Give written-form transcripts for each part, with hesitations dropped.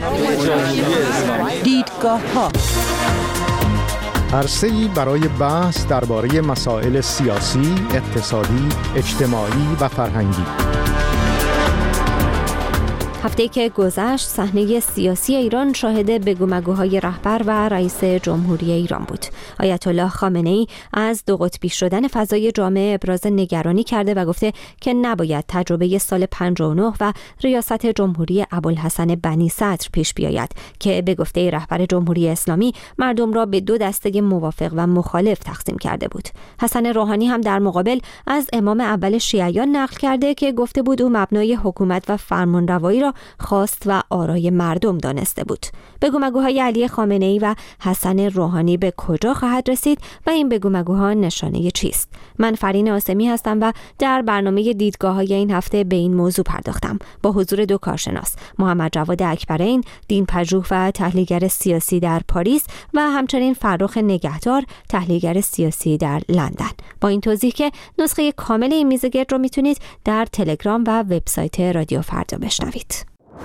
دیدگاه‌ها عرصه‌ای برای بحث درباره مسائل سیاسی، اقتصادی، اجتماعی و فرهنگی. هفته‌ای که گذشت صحنه سیاسی ایران شاهد بگومگوهای رهبر و رئیس جمهوری ایران بود. آیت الله خامنه‌ای از دو قطبی شدن فضای جامعه ابراز نگرانی کرده و گفته که نباید تجربه سال 59 و ریاست جمهوری ابوالحسن بنی صدر پیش بیاید که به گفته رهبر جمهوری اسلامی مردم را به دو دسته موافق و مخالف تقسیم کرده بود. حسن روحانی هم در مقابل از امام اول شیعیان نقل کرده که گفته بود او مبنای حکومت و فرمانروایی را خواست و آرای مردم دانسته بود. بگومگوهای علی خامنه‌ای و حسن روحانی به کجا خواهد رسید و این بگومگوها نشانه چیست؟ من فرین آسمی هستم و در برنامه دیدگاه‌های این هفته به این موضوع پرداختم با حضور دو کارشناس، محمد جواد اکبرین، دین‌پژوه و تحلیلگر سیاسی در پاریس و همچنین فرخ نگهدار، تحلیلگر سیاسی در لندن. با این توضیح که نسخه کامل این میز گرد رو میتونید در تلگرام و وبسایت رادیو فردا بشنوید.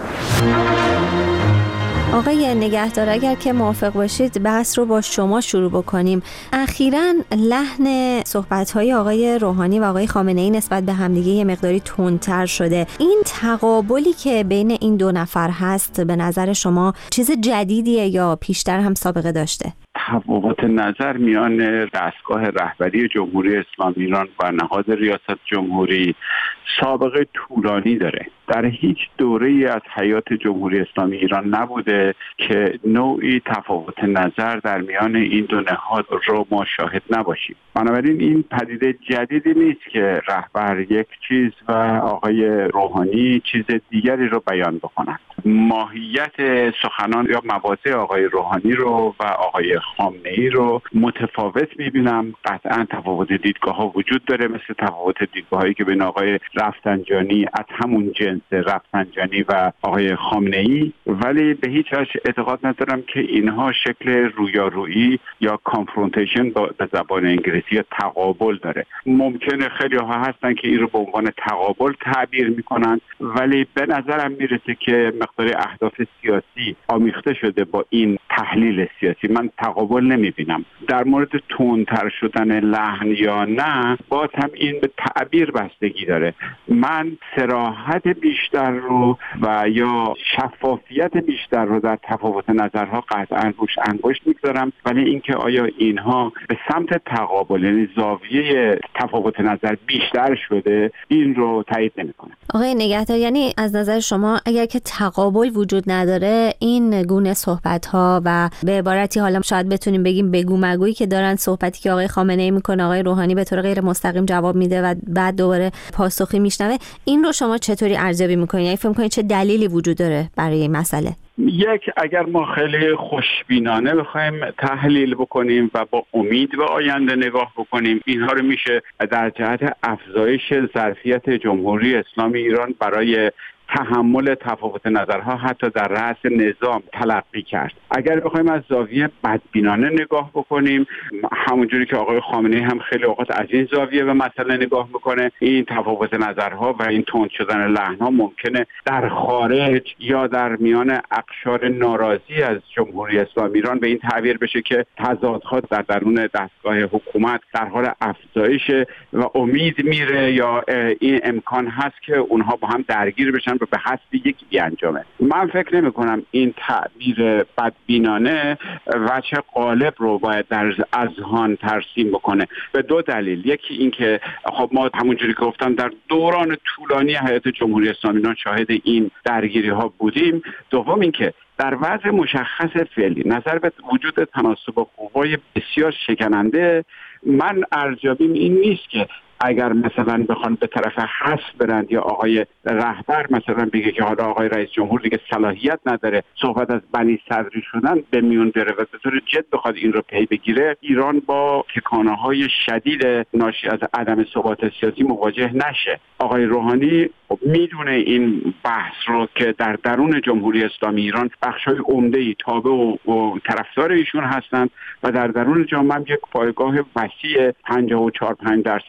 آقای نگهدار، اگر که موافق باشید بحث رو با شما شروع بکنیم. اخیراً لحن صحبت‌های آقای روحانی و آقای خامنه‌ای نسبت به همدیگه یه مقداری تندتر شده. این تقابلی که بین این دو نفر هست به نظر شما چیز جدیدیه یا پیشتر هم سابقه داشته؟ تفاوت نظر میان دستگاه رهبری جمهوری اسلامی ایران و نهاد ریاست جمهوری سابقه طولانی داره. در هیچ دوره‌ای از حیات جمهوری اسلامی ایران نبوده که نوعی تفاوت نظر در میان این دو نهاد رو ما شاهد نباشیم. بنابراین این پدیده جدیدی نیست که رهبر یک چیز و آقای روحانی چیز دیگری رو بیان بکنند. ماهیت سخنان یا مواضع آقای روحانی رو و آقای خامنه‌ای رو متفاوت می‌بینم. قطعاً تفاوت دیدگاه‌ها وجود داره، مثل تفاوت دیدگاه‌هایی که بین آقای رفسنجانی از همون جنس رفسنجانی و آقای خامنه‌ای، ولی به هیچ وجه اعتقاد ندارم که اینها شکل رویارویی یا کانفرونتیشن به زبان انگلیسی یا تقابل داره. ممکنه خیلی ها هستن که این رو به عنوان تقابل تعبیر میکنن، ولی به نظرم میرسه که مقدار اهداف سیاسی آمیخته شده با این تحلیل سیاسی. من تقابل نمیبینم. در مورد تندتر شدن لحن یا نه، باز هم این به تعبیر بستگی داره. من صراحت بیشتر رو و یا شفافیت بیشتر رو در تفاوت نظرها قطعا روش انگشت میگذارم، ولی اینکه آیا اینها به سمت تقابل یعنی زاویه تفاوت نظر بیشتر شده، این رو تایید نمی‌کنم. آقای نگهدار، یعنی از نظر شما اگر که تقابل وجود نداره، این گونه صحبت‌ها و به عبارتی حالا شاید بتونیم بگیم بگومگویی که دارن، صحبتی که آقای خامنه‌ای میکنه، آقای روحانی به طور غیر مستقیم جواب میده و بعد دوباره پاسخی میشنوه، این رو شما چطوری ارزیابی میکنید؟ یعنی فکر میکنید چه دلیلی وجود داره برای این مسئله؟ یک، اگر ما خیلی خوشبینانه بخوایم تحلیل بکنیم و با امید به آینده نگاه بکنیم، اینها رو میشه در جهت افزایش ظرفیت جمهوری اسلامی ایران برای تحمل تفاوت نظرها حتی در رأس نظام تلقی کرد. اگر بخوایم از زاویه بدبینانه نگاه بکنیم، همونجوری که آقای خامنه‌ای هم خیلی اوقات از این زاویه به مسئله نگاه میکنه، این تفاوت نظرها و این تند شدن لحن‌ها ممکنه در خارج یا در میان اقشار ناراضی از جمهوری اسلامی ایران به این تعبیر بشه که تضادها در درون دستگاه حکومت در حال افزایش و امید میره یا این امکان هست که اونها با هم درگیر بشن و به حسب یکی بیانجامه. من فکر نمی کنم این تعبیر بدبینانه وجه غالب رو باید در اذهان ترسیم بکنه، به دو دلیل. یکی این که خب ما همونجوری که گفتم در دوران طولانی حیات جمهوری اسلامی ایران شاهد این درگیری ها بودیم. دوم این که در وضع مشخص فعلی نظر به وجود تناسب قوای بسیار شکننده، من ارزیابیم این نیست که اگر مثلا بخوان به طرف حذف برند یا آقای رهبر مثلا بگه که حالا آقای رئیس جمهور دیگه صلاحیت نداره صحبت از بنی صدری شدن به میون بره و به طور جد بخواد این رو پی بگیره، ایران با تکانه‌های شدید ناشی از عدم ثبات سیاسی مواجه نشه. آقای روحانی میدونه این بحث رو که در درون جمهوری اسلامی ایران بخشای عمده‌ای تابع و طرفدار ایشون هستند و در درون جامعه یک پایگاه وسیع 54-5%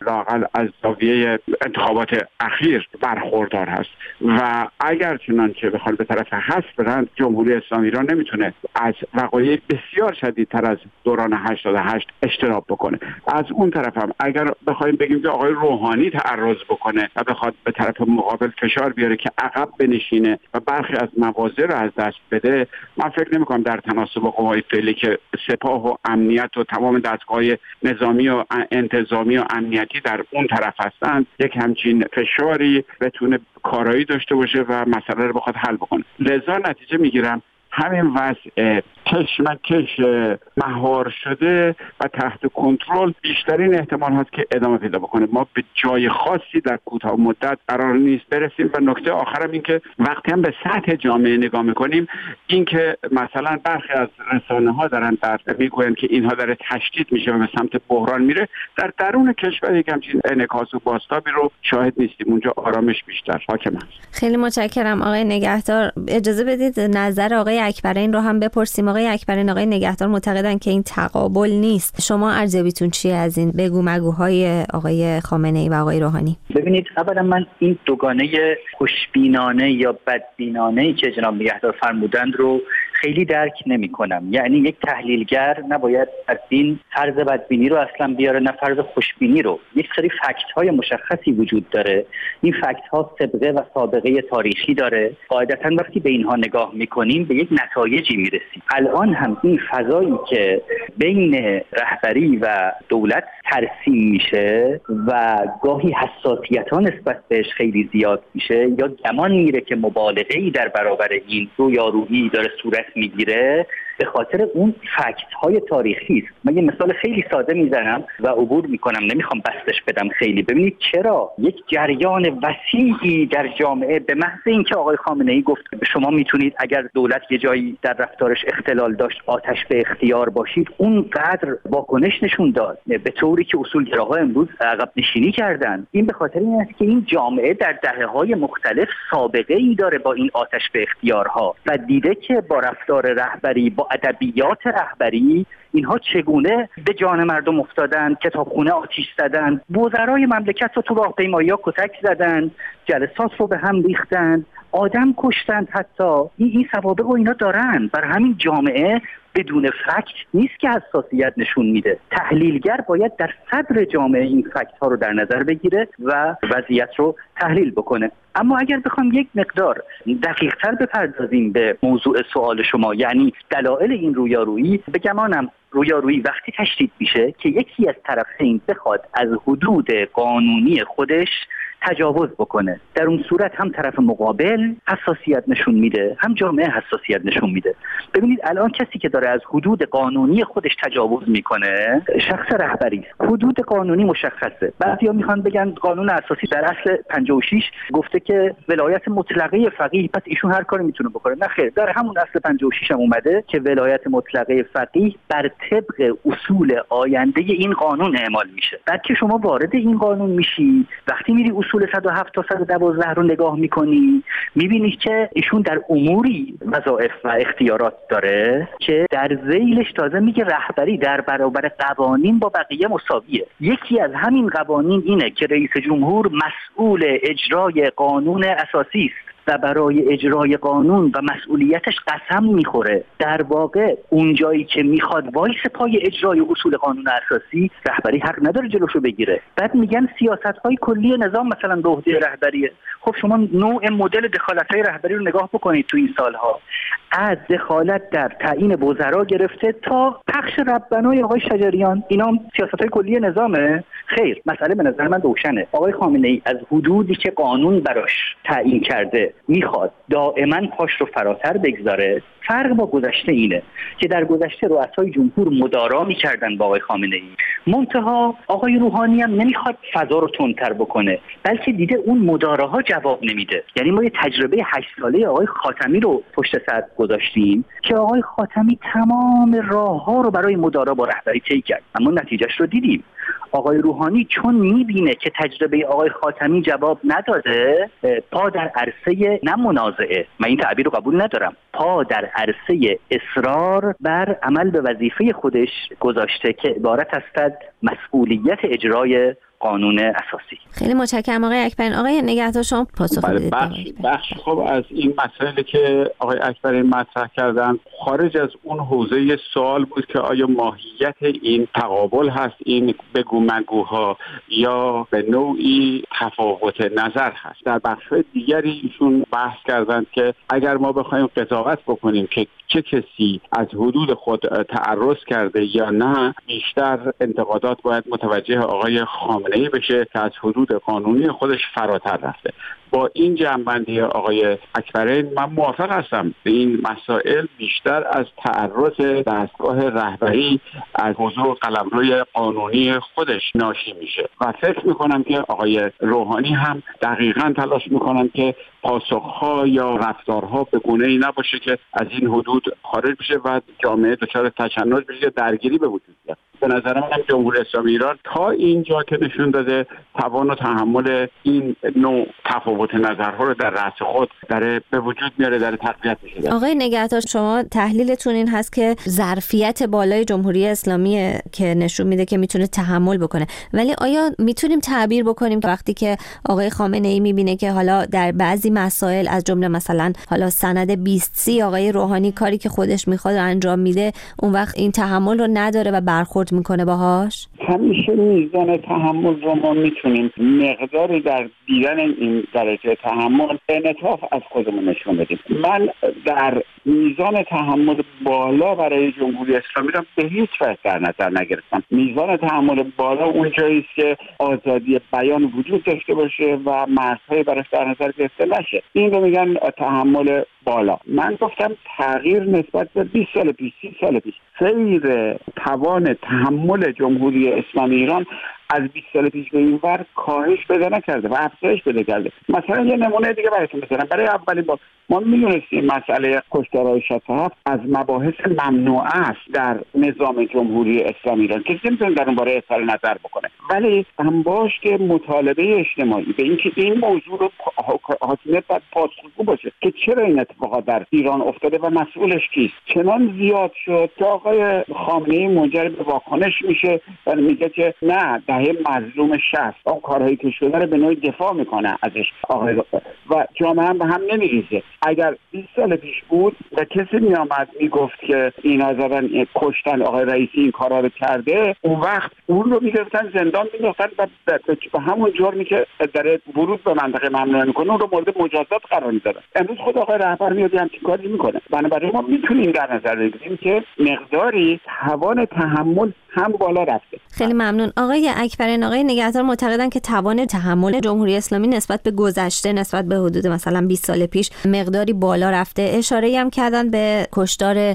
لااقل از زاویه انتخابات اخیر برخوردار هست و اگر چنانچه بخواد به طرف حذف برن، جمهوری اسلامی ایران نمیتونه از وقایع بسیار شدیدتر از دوران 88 اجتناب بکنه. از اون طرف هم اگر بخوایم بگیم که آقای روحانی تعرض بکنه و بخواد به طرف مقابل فشار بیاره که عقب بنشینه و برخی از مواضع رو از دست بده، من فکر نمی‌کنم در تناسب قوای فعلی که سپاه و امنیت و تمام دستگاه‌های نظامی و انتظامی و امنیتی در اون طرف هستند یک همچین فشاری بتونه کارایی داشته باشه و مسئله رو بخواد حل بکنه. لذا نتیجه میگیرم همین وضع کشمکش مهار شده و تحت کنترل بیشترین احتمال هست که ادامه پیدا بکنه. ما به جای خاصی در کوتاه مدت قرار نیست برسیم. و نکته آخرم این که وقتی هم به سطح جامعه نگاه میکنیم، این که مثلا برخی از رسانه ها دارن میگوین که اینها داره تشدید میشه و به سمت بحران میره، در درون کشور یک همچین انعکاس و بازتابی رو شاهد نیستیم. اونجا آرامش بیشتر حاکم است. خیلی متشکرم آقای نگهدار. اجازه بدید نظر آقای اکبرین رو هم بپرسیم. آقای اکبرین، آقای نگهدار معتقدن که این تقابل نیست. شما ارزیابیتون چیه از این بگو مگوهای آقای خامنه‌ای و آقای روحانی؟ ببینید، اولا من این دوگانه خوشبینانه یا بدبینانه‌ای که جناب نگهدار فرمودند رو خیلی درک نمی‌کنم. یعنی یک تحلیلگر نباید از این فرض بدبینی رو اصلا بیاره، نه فرض خوشبینی رو. یک سری فکت‌های مشخصی وجود داره. این فکت‌ها سابقه و سابقه تاریخی داره. قاعدتاً وقتی به اینها نگاه می‌کنیم به یک نتایجی میرسیم. الان هم این فضایی که بین رهبری و دولت ترسیم میشه و گاهی حساسیت‌ها نسبت بهش خیلی زیاد میشه یا گمان میره که مبالغه‌ای در برابر این رویارویی داره صورت میگیره، به خاطر اون فکت‌های تاریخی است. من یه مثال خیلی ساده میزنم و عبور میکنم، نمیخوام بستش بدم خیلی. ببینید چرا یک جریان وسیعی در جامعه به محض اینکه آقای خامنه‌ای گفت شما میتونید اگر دولت یه جایی در رفتارش اختلال داشت آتش به اختیار باشید، اونقدر واکنش نشون داد به طوری که اصولگراها امروز عقب نشینی کردن. این به خاطر این است که این جامعه در دهه‌های مختلف سابقه‌ای داره با این آتش به اختیارها و دیده که با رفتار رهبری، با ادبیات رهبری اینها چگونه به جان مردم افتادن، کتابخونه آتش زدن، وزرای مملکت رو تو راهپیمایی‌ها کتک زدن، جلسات رو به هم ریختن، آدم کشتند. حتی این سوابق رو اینا دارن. بر همین جامعه بدون فکت نیست که حساسیت نشون میده. تحلیلگر باید در صدر جامعه این فکت ها رو در نظر بگیره و وضعیت رو تحلیل بکنه. اما اگر بخوام یک مقدار دقیق تر بپردازیم به موضوع سوال شما، یعنی دلایل این رویارویی، بگمانم رویارویی وقتی تشدید میشه که یکی از طرفین بخواد از حدود قانونی خودش تجاوز بکنه. در اون صورت هم طرف مقابل حساسیت نشون میده، هم جامعه حساسیت نشون میده. ببینید الان کسی که داره از حدود قانونی خودش تجاوز میکنه شخص رهبری است. حدود قانونی مشخصه. بعضیا میخوان بگن قانون اساسی در اصل 56 گفته که ولایت مطلقه فقیه، پس ایشون هر کاری میتونه بکنه. نه خیر، در همون اصل 56 هم اومده که ولایت مطلقه فقیه بر طبق اصول آینده این قانون اعمال میشه. بعد که شما وارد این قانون میشی، وقتی میری اصول 107 تا 112 رو نگاه میکنی، میبینی که ایشون در اموری وظایف و اختیارات داره که در ذیلش تازه میگه رهبری در برابر قوانین با بقیه مساویه. یکی از همین قوانین اینه که رئیس جمهور مسئول اجرای قانون اساسی است و برای اجرای قانون و مسئولیتش قسم میخوره. در واقع اون جایی که میخواد وایس پای اجرای اصول قانون اساسی، رهبری حق نداره جلوشو بگیره. بعد میگن سیاست‌های کلی نظام مثلا به عهده رهبریه. خب شما نوع مدل دخالت‌های رهبری رو نگاه بکنید تو این سالها، از دخالت در تعیین وزرا گرفته تا پخش ربنای آقای شجریان، اینا سیاست‌های کلی نظامه. خیر، مسئله به نظر من روشنه. آقای خامنه‌ای از حدودی که قانون براش تعیین کرده میخواد دائما پاش رو فراتر بگذاره. فرق با گذشته اینه که در گذشته رؤسای جمهور مدارا میکردن با آقای خامنه‌ای، منتها آقای روحانی هم نمیخواد فضا رو تندتر بکنه، بلکه دیده اون مداراها جواب نمیده. یعنی ما یه تجربه 8 ساله آقای خاتمی رو پشت سر گذاشتیم که آقای خاتمی تمام راهها رو برای مدارا با رهبری طی کرد، اما نتیجهش رو دیدیم. آقای روحانی چون میبینه که تجربه آقای خاتمی جواب نداده، پا در عرصه نه منازعه، من این تعبیر رو قبول ندارم، پا در عرصه اصرار بر عمل به وظیفه خودش گذاشته که عبارت است از مسئولیت اجرای قانون اساسی. خیلی متشکرم آقای اکبرین. آقای نگهدار شما پاسخ بدید. بخش خب از این مسائلی که آقای اکبرین مطرح کردن خارج از اون حوزه سوال بود که آیا ماهیت این تقابل هست، این بگو مگوها، یا به نوعی تفاوت نظر هست. در بخش‌های دیگری ایشون بحث کردند که اگر ما بخوایم قضاوت بکنیم که چه کسی از حدود خود تعرض کرده یا نه، بیشتر انتقادات باید متوجه آقای خامنه‌ای بشه که از حدود قانونی خودش فراتر رفته. با این جنبندی آقای اکبرین من موافق هستم. این مسائل بیشتر از تعرض دستگاه رهبری از موضوع قلمروی قانونی خودش ناشی میشه و فکر میکنم که آقای روحانی هم دقیقاً تلاش میکنن که پاسخها یا رفتارها به گونه‌ای نباشه که از این حدود خارج بشه و جامعه دچار تشنج بشه یا درگیری به وجود بیاد. به نظر من جمهوری اسلامی ایران تا اینجا که نشون داده توان و تحمل این نوع تفاوت نظرها رو در رأس خود داره به وجود میاره، داره تقویت میشه. آقای نگهدار شما تحلیلتون این هست که ظرفیت بالای جمهوری اسلامی که نشون میده که میتونه تحمل بکنه، ولی آیا میتونیم تعبیر بکنیم که وقتی که آقای خامنه‌ای میبینه که حالا در بعضی مسائل از جمله مثلا حالا سند 20 آقای روحانی کاری که خودش میخواد انجام میده، اون وقت این تحمل رو نداره و برخورد میکنه باهاش؟ همیشه میزان تحمل رو ما میتونیم مقداری در دیدن این درجه تحمل انعطاف از خودمون نشون بدیم. من در میزان تحمل بالا برای جمهوری اسلامی را به هیچ وجه در نظر نگرفتم. میزان تحمل بالا اونجایی است که آزادی بیان وجود داشته باشه و مرزهای براش در نظر گرفته نشه. این رو میگن تحمل بالا. من گفتم تغییر نسبت به 20 سال پیش، 30 سال پیش، سیر توان تحمل جمهوری اسلامی ایران از 20 سال پیش به این ور کاهش پیدا نکرده و افزایش پیدا کرده. مثلا یه نمونه دیگه براتون بزنم. برای اولین بار ما می‌دونستیم مسئله کشتارهای 67 از مباحث ممنوعه است در نظام جمهوری اسلامی ایران، کسی نمی‌تونه در اون باره اظهار نظر بکنه، ولی انباشت مطالبه اجتماعی به اینکه این موضوع رو حاکمیت باید پاسخگو باشه که چرا این اتفاقات در ایران افتاده و مسئولش کیست، چنان زیاد شد که آقای خامنه‌ای منجر به واکنش میشه و میگه که نه، دهه مظلوم 60 اون کارهایی که شده رو به نوعی دفاع میکنه ازش آقای و جامعه هم به هم نمیریزه. اگر 20 سال پیش بود و کسی میامد میگفت که اینا زدن کشتن آقای رئیسی این کارا رو کرده، اون وقت اون رو میگرفتن زندان مینداختن و به همون جرمی که در ورود به منطقه ممنوعه میکنه اون رو مورد مجازات قرار میدادن. امروز خود آقای رهبر میاد همچین کاری میکنه. بنابراین ما میتونیم در نظر بگیریم که مقداری توان تحمل هم بالا رفته. خیلی ممنون. آقای اکبرین، آقای نگهدار معتقدن که توان تحمل جمهوری اسلامی نسبت به گذشته، نسبت به حدود مثلا 20 سال پیش مقداری بالا رفته. اشاره‌ای هم کردن به کشتار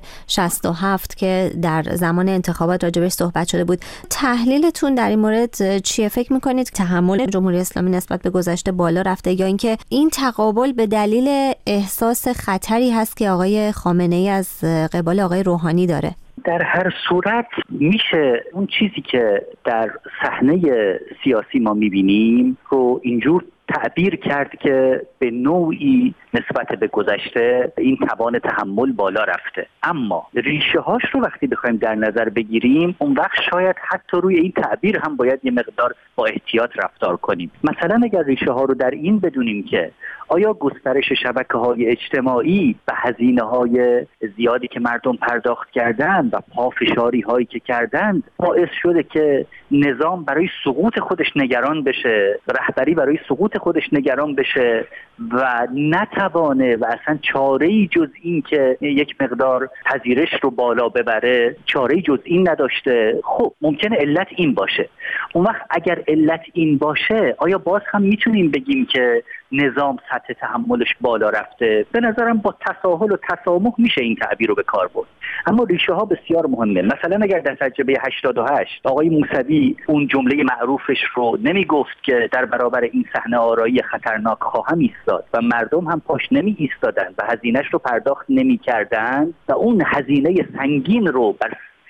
67 که در زمان انتخابات راجبش صحبت شده بود. تحلیلتون در این مورد چیه؟ فکر می‌کنید تحمل جمهوری اسلامی نسبت به گذشته بالا رفته یا اینکه این تقابل به دلیل احساس خطری هست که آقای خامنه‌ای از قبال آقای روحانی داره؟ در هر صورت میشه اون چیزی که در صحنه سیاسی ما میبینیم رو اینجور تعبیر کرد که به نوعی نسبت به گذشته این توان تحمل بالا رفته، اما ریشه هاش رو وقتی بخوایم در نظر بگیریم اون وقت شاید حتی روی این تعبیر هم باید یه مقدار با احتیاط رفتار کنیم. مثلا اگر ریشه ها رو در این بدونیم که آیا گسترش شبکه‌های اجتماعی و هزینه‌های زیادی که مردم پرداخت کردند و پافشاری هایی که کردند باعث شده که نظام برای سقوط خودش نگران بشه، رهبری برای سقوط خودش نگران بشه و نتوانه و اصلا چاره‌ای جز این که یک مقدار پذیرش رو بالا ببره، چاره‌ای جز این نداشته. خب ممکنه علت این باشه. اون وقت اگر علت این باشه آیا باز هم میتونیم بگیم که نظام سطح تحملش بالا رفته؟ به نظرم با تساهل و تسامح میشه این تعبیر رو به کار برد. اما ریشه ها بسیار مهمه. مثلا اگر در تجربه 88 آقای موسوی اون جمله معروفش رو نمیگفت که در برابر این صحنه آرایی خطرناک خواهم ایستاد و مردم هم پاش نمی ایستادن و هزینه‌اش رو پرداخت نمی‌کردند و اون هزینه سنگین رو بر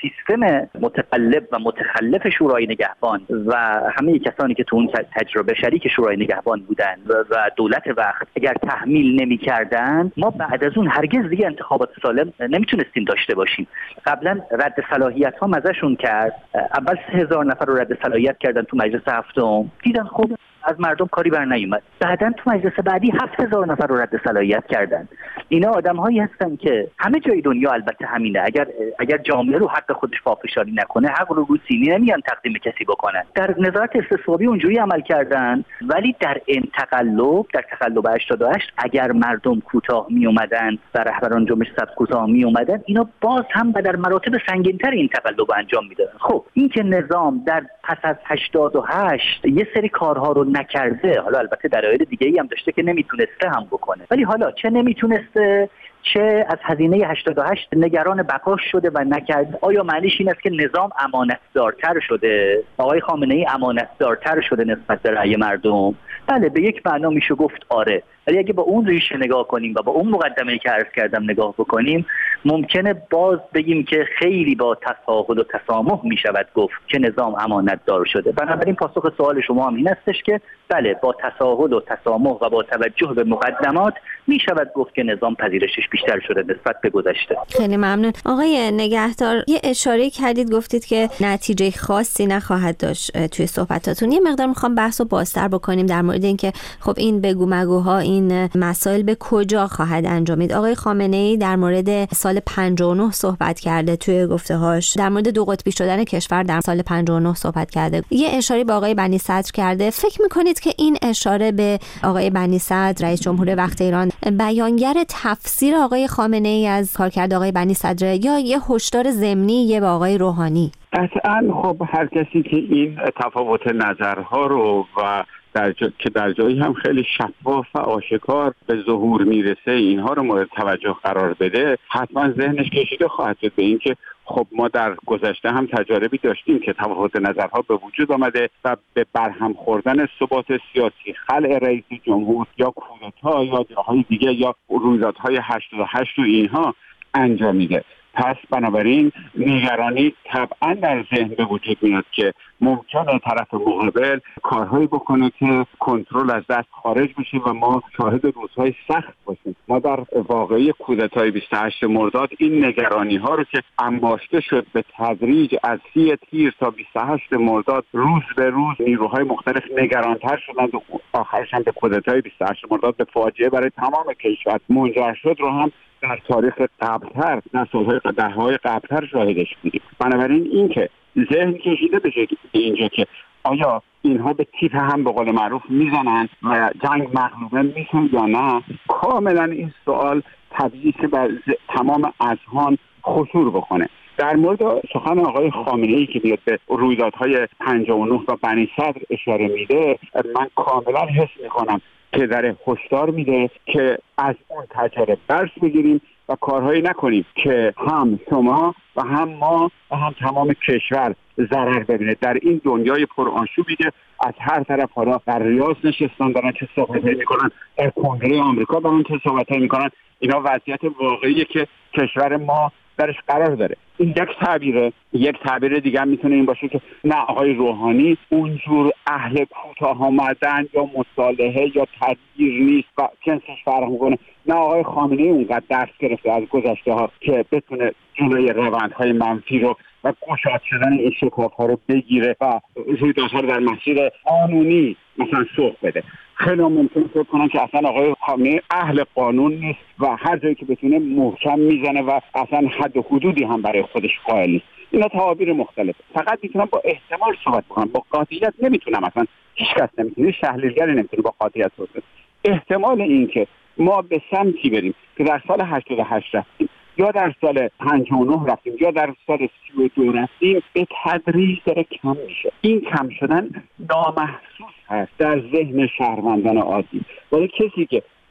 سیستم متقلب و متخلف شورای نگهبان و همه کسانی که تو اون تجربه شریک شورای نگهبان بودن و دولت وقت اگر تحمیل نمی‌کردن، ما بعد از اون هرگز دیگه انتخابات سالم نمیتونستیم داشته باشیم. قبلا رد صلاحیت‌ها مزه‌شون کرد. اول 3000 نفر رو رد صلاحیت کردن تو مجلس هفتم، دیدن خب از مردم کاری بر نیومد. بعداً تو مجلس بعدی 7000 نفر رو رد صلاحیت کردن. اینا آدم‌هایی هستن که همه جای دنیا البته همینه. اگر جامعه رو حق خودش پافشاری نکنه، حق رو سینی نمیان تقدیم کسی بکنن. در نظارت استصوابی اونجوری عمل کردن، ولی در تقلب 88 اگر مردم کوتاه می اومدن و رهبران جنبش سبز کوتاه می اومدن، اینا باز هم در مراتب سنگین‌تر این تقلب انجام میدادن. خب این که نظام در پس از 88 یه سری کارها رو نکرده، حالا البته دلایل دیگه‌ای هم داشته که نمیتونسته هم بکنه، ولی حالا چه نمیتونسته چه از هزینه 88 نگران بقاش شده و نکرد، آیا معنیش این است که نظام امانتدارتر شده؟ آقای خامنه‌ای امانتدارتر شده نسبت به رأی مردم؟ بله، به یک معنا میشه گفت آره، ولی اگه با اون ریشه نگاه کنیم و با اون مقدمه‌ای که عرض کردم نگاه بکنیم، ممکنه باز بگیم که خیلی با تساهل و تسامح میشود گفت که نظام امانتدار شده. بنابراین پاسخ سوال شما هم این استش که بله، با تساهل و تسامح و با توجه به مقدمات میشود گفت که نظام پذیرشش بیشتر شده نسبت به گذشته. خیلی ممنون. آقای نگهدار، یه اشاره کردید، گفتید که نتیجه خاصی نخواهد داشت توی صحبتاتون. یه مقدار میخوام بحثو بازتر بکنیم در مورد اینکه خب این بگو مگوها، این مسائل به کجا خواهد انجامید. آقای خامنه‌ای در مورد سال 59 صحبت کرده، توی گفته‌هاش در مورد دو قطبی شدن کشور در سال 59 صحبت کرده. یه اشاره به آقای بنی صدر کرده. فکر می‌کنید که این اشاره به آقای بنی صدر، رئیس جمهور وقت ایران، بیانگر تفسیر آقای خامنه‌ای از کارکرد آقای بنی صدر یا یه هشدار ضمنی به آقای روحانی؟ قطعاً خب هر کسی که این تفاوت نظرها رو و در جایی هم خیلی شفاف و آشکار به ظهور میرسه، اینها رو مورد توجه قرار بده، حتما ذهنش کشیده خواهد شد به اینکه خب ما در گذشته هم تجاربی داشتیم که تفاوت نظرها به وجود آمده و به برهم خوردن ثبات سیاسی، خلع رئیس جمهور یا کودتا یا جاهای دیگه یا رویدادهای 88 و اینها انجامیده. پس بنابراین نگرانی طبعا در ذهن به وجود میاد که ممکنه طرف مقابل کارهایی بکنه که کنترل از دست خارج بشه و ما شاهد روزهای سخت باشیم. ما در واقعی کودتای 28 مرداد این نگرانی ها رو که انباشته شد به تدریج از 30 تیر تا 28 مرداد، روز به روز نیروهای مختلف نگرانتر شدند و آخرش هم به کودتای 28 مرداد به فاجعه برای تمام کشور منجر شد رو هم در تاریخ قبلتر، در سالهای دهه‌های قبلتر شاهدش بودیم. بنابراین این که ذهن کشیده بشه اینجا که آیا اینها به تیپ هم به قول معروف میزنن و جنگ مغلوبه میشن یا نه، کاملا این سوال طبیعی که بر تمام اذهان خطور بکنه. در مورد سخن آقای خامنه‌ای که میاد به رویدادهای 59 و بنی صدر اشاره میده، من کاملا حس میکنم که در هشدار میده که از اون تجربه درس بگیریم و کارهایی نکنیم که هم شما و هم ما و هم تمام کشور ضرر ببینه. در این دنیای پرآشوبی که از هر طرف حالا در ریاض نشستن دارن چه صحبتایی میکنن، در کنگره آمریکا دارن چه صحبتایی میکنن، اینا وضعیت واقعیه که کشور ما درش قرار داره. این یک تعبیر دیگه هم میتونه این باشه که نه آقای روحانی اونجور اهل کوتاه آمدن یا مصالحه یا تدبیر نیست و جنسش فرق میکنه، نه آقای خامنه‌ای اونقدر درس گرفته از گذشته ها که بتونه جلوی روندهای منفی رو و گشاد شدن این شکاف ها رو بگیره و رویدادها رو در مسیر قانونی مثلا سوق بده. خیلی ممکنه فکر کنن که اصلا آقای خامنه‌ای اهل قانون نیست و هر جایی که بتونه محکم میزنه و اصلا حد و حدودی هم برای خودش قائل نیست. اینا تعابیر مختلفه. فقط میتونم با احتمال صحبت کنم، با قاطعیت نمیتونم. اصلا هیچ کس نمیتونه، تحلیلگری نمیتونه با قاطعیت صحبت کنه. احتمال این که ما به سمتی بریم که در سال 88 رفتیم یا در سال 59 رفتیم یا در سال 32 رفتیم، به تدریج داره کم میشه. این کم شدن نامحسوس هست در ذهن شهروندان عادی. ولی کسی که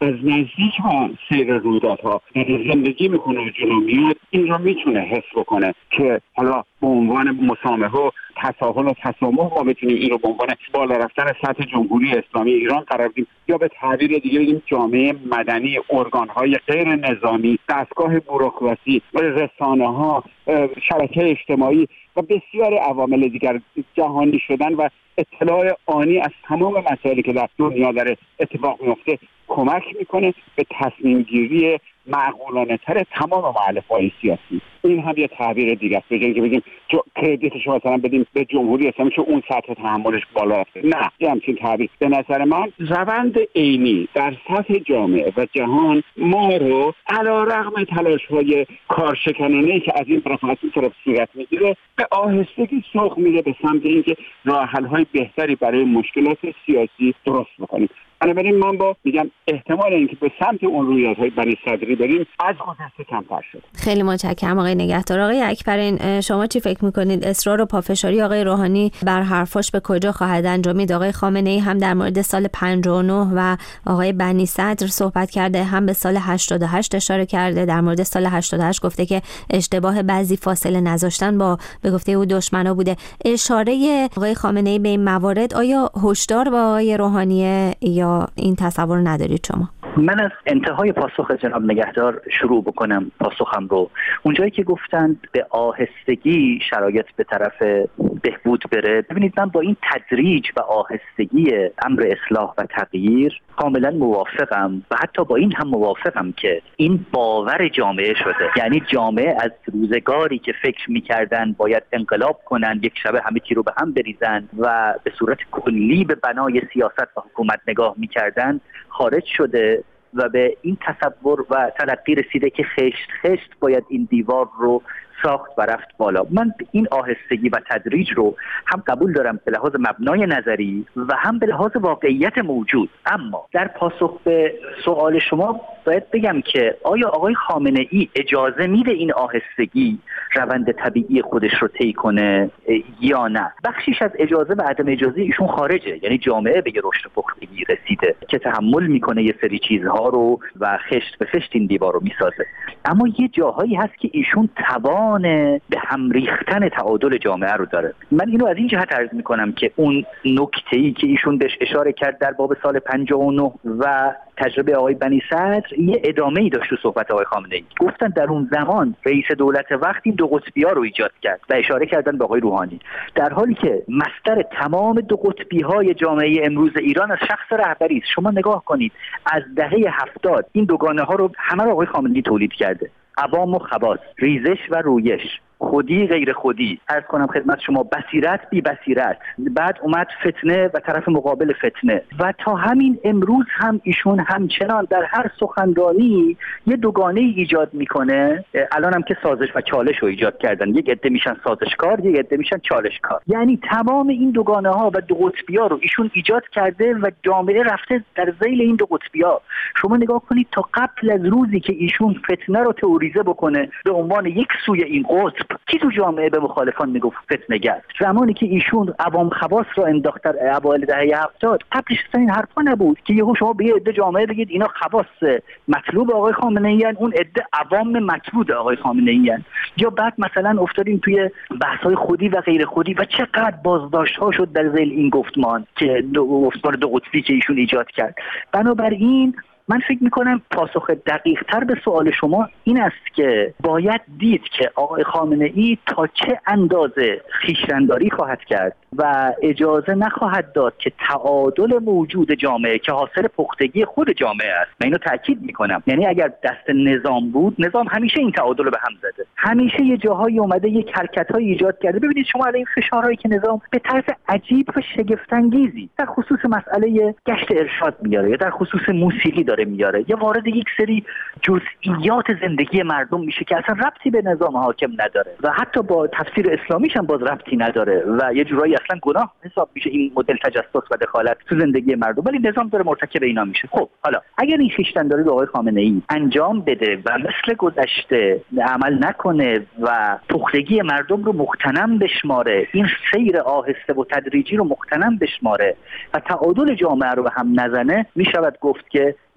از نزدیک با سیر رویدادها زندگی میکنه و جلو میاد، این رو میتونه حس بکنه که حالا به عنوان مسامحه و تساهل و تسامح ما بتونیم این رو به عنوان بالا رفتن سطح جمهوری اسلامی ایران قرار بدیم، یا به تعبیر دیگه بگیم جامعه مدنی، ارگان‌های غیر نظامی، دستگاه بوروکراسی، رسانه‌ها، شبکه اجتماعی و بسیار عوامل دیگر جهانی شدن و اطلاع آنی از تمام مسائلی که در دنیا داره اتفاق میفته کمک میکنه به تصمیم گیری معقولانه تر تمام مؤلفه‌های سیاسی. این هم یه تعبیر دیگه است، به جای اینکه بگیم کردیتش مثلا بدیم به جمهوری اسلامی که اون سطح تحملش بالا رفته، نه، یه همچین تعبیر به نظر من روند عینی در سطح جامعه و جهان ما رو علیرغم تلاش‌های کارشکنانه‌ای که از این طرف از این طرف صورت میگیره به آهستگی سوق میده به سمت اینکه راه حل‌های بهتری برای مشکلات سیاسی درست بکنیم. بنابراین من میگم احتمال اینکه به سمت اون رویدادهای بنی صدری بریم از گذشته کمتر شد. خیلی متشکرم آقای نگهدار. آقای اکبرین، شما چی فکر میکنید؟ اصرار و پافشاری آقای روحانی بر حرفاش به کجا خواهد انجامید؟ آقای خامنه‌ای هم در مورد سال 59 و آقای بنی صدر صحبت کرده، هم به سال 88 اشاره کرده. در مورد سال 88 گفته که اشتباه بعضی فاصله نذاشتن با به گفته او دشمنا بوده. اشاره آقای خامنه‌ای به این موارد آیا هشدار با آقای روحانی یا این تصور ندارید شما؟ من از انتهای پاسخ جناب نگهدار شروع بکنم پاسخم رو. اونجایی که گفتند به آهستگی شرایط به طرف بهبود بره، ببینید من با این تدریج و آهستگی امر اصلاح و تغییر کاملا موافقم و حتی با این هم موافقم که این باور جامعه شده. یعنی جامعه از روزگاری که فکر می‌کردن باید انقلاب کنن، یک شبه همه چی رو به هم بریزن و به صورت کلی به بنای سیاست و حکومت نگاه می‌کردن خارج شده و به این تصور و تلقی رسیده که خشت خشت باید این دیوار رو ساخت و رفت بالا. من این آهستگی و تدریج رو هم قبول دارم به لحاظ مبنای نظری و هم به لحاظ واقعیت موجود. اما در پاسخ به سوال شما باید بگم که آیا آقای خامنه ای اجازه میده این آهستگی روند طبیعی خودش رو طی کنه یا نه؟ بخشیش از اجازه و عدم اجازه ایشون خارجه، یعنی جامعه به رشد پختگی رسیده که تحمل میکنه یه سری چیزها رو و خشت به خشت این دیوار رو میسازه. اما یه جاهایی هست که ایشون توان به هم ریختن تعادل جامعه رو داره. من اینو از این جهت عرض میکنم که اون نکته‌ای که ایشون بهش اشاره کرد در باب سال 59 و تجربه آقای بنی صدر یه ادامه‌ای داشت تو صحبت آقای خامنه‌ای. گفتن در اون زمان رئیس دولت وقتی دو قطبی‌ها رو ایجاد کرد و اشاره کردن به آقای روحانی، در حالی که مصدر تمام دو قطبی‌های جامعه امروز ایران از شخص رهبری است. شما نگاه کنید از دهه 70 این دوگانه‌ها رو همه رو آقای خامنه‌ای تولید کرده: عوام و خواص، ریزش و رویش، خودی غیر خودی، عرض کنم خدمت شما بصیرت بی بصیرت، بعد اومد فتنه و طرف مقابل فتنه و تا همین امروز هم ایشون همچنان در هر سخنرانی یه دوگانه ایجاد میکنه. الان هم که سازش و چالش رو ایجاد کردن، یک عده میشن سازشکار، یک عده میشن چالشکار. یعنی تمام این دوگانه ها و دو قطبی ها رو ایشون ایجاد کرده و جامعه رفته در ذیل این دو قطبی ها. شما نگاه کنید تا قبل از روزی که ایشون فتنه رو تئوریزه بکنه به عنوان یک سوی این قطب، کی تو جامعه به مخالفان میگفت فتنه‌گر؟ زمانی که ایشون عوام خواص رو انداخت در اوایل دهه 70، قبلش این حرفا نبود که یهو شما به یه عده جامعه بگید اینا خواص مطلوب آقای خامنه‌ای ان، اون عده عوام مطرود آقای خامنه‌ای ان. یا بعد مثلا افتادیم توی بحث‌های خودی و غیر خودی و چقدر بازداشت‌ها شد در ذیل این گفتمان که دو قطبی که ایشون ایجاد کرد. بنابراین من فکر میکنم پاسخ دقیق تر به سوال شما این است که باید دید که آقای خامنه ای تا چه اندازه خویشتن‌داری خواهد کرد و اجازه نخواهد داد که تعادل موجود جامعه که حاصل پختگی خود جامعه است. من اینو تاکید میکنم، یعنی اگر دست نظام بود، نظام همیشه این تعادل رو به هم زده، همیشه یه جاهایی اومده یک حرکت‌های ایجاد کرده. ببینید شما الان این فشارهایی که نظام به طرز عجیب و شگفت‌انگیزی در خصوص مسئله گشت ارشاد میاره یا در خصوص موسیقی داره میاره یا وارد یک سری جزئیات زندگی مردم میشه که اصلا ربطی به نظام حاکم نداره و حتی با تفسیر اسلامیش هم باز ربطی نداره و یه جورایی اصلا گناه حساب میشه این مدل تجسس و دخالت تو زندگی مردم، ولی نظام داره مرتکب اینا میشه. خب حالا اگر این خویشتن‌داری به آقای خامنه ای انجام بده و مثل گذشته عمل نکنه و پختگی مردم رو مغتنم بشماره، این سیر آهسته و تدریجی رو مغتنم بشماره و تعادل جامعه رو به هم نزنه، میشود گفت که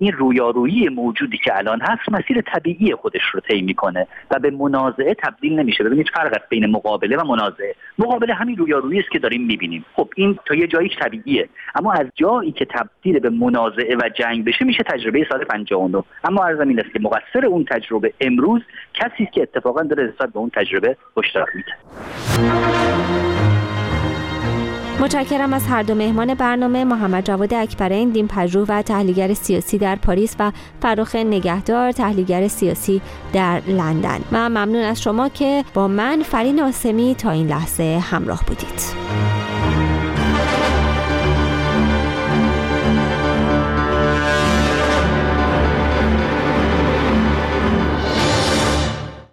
این رویارویی موجودی که الان هست مسیر طبیعی خودش رو طی میکنه و به منازعه تبدیل نمیشه. ببینید فرق است بین مقابله و منازعه. مقابله همین رویارویی است که داریم میبینیم، خب این تا یه جاییش طبیعیه، اما از جایی که تبدیل به منازعه و جنگ بشه میشه تجربه سال 59. اما عرضم این است که مقصر اون تجربه امروز کسی است که اتفاقا داره نسبت به اون تجربه هشدار میده. متشکرم از هر دو مهمان برنامه، محمد جواد اکبرین، دین‌پژوه و تحلیلگر سیاسی در پاریس و فرخ نگهدار، تحلیلگر سیاسی در لندن. و ممنون از شما که با من فرین آسمی تا این لحظه همراه بودید.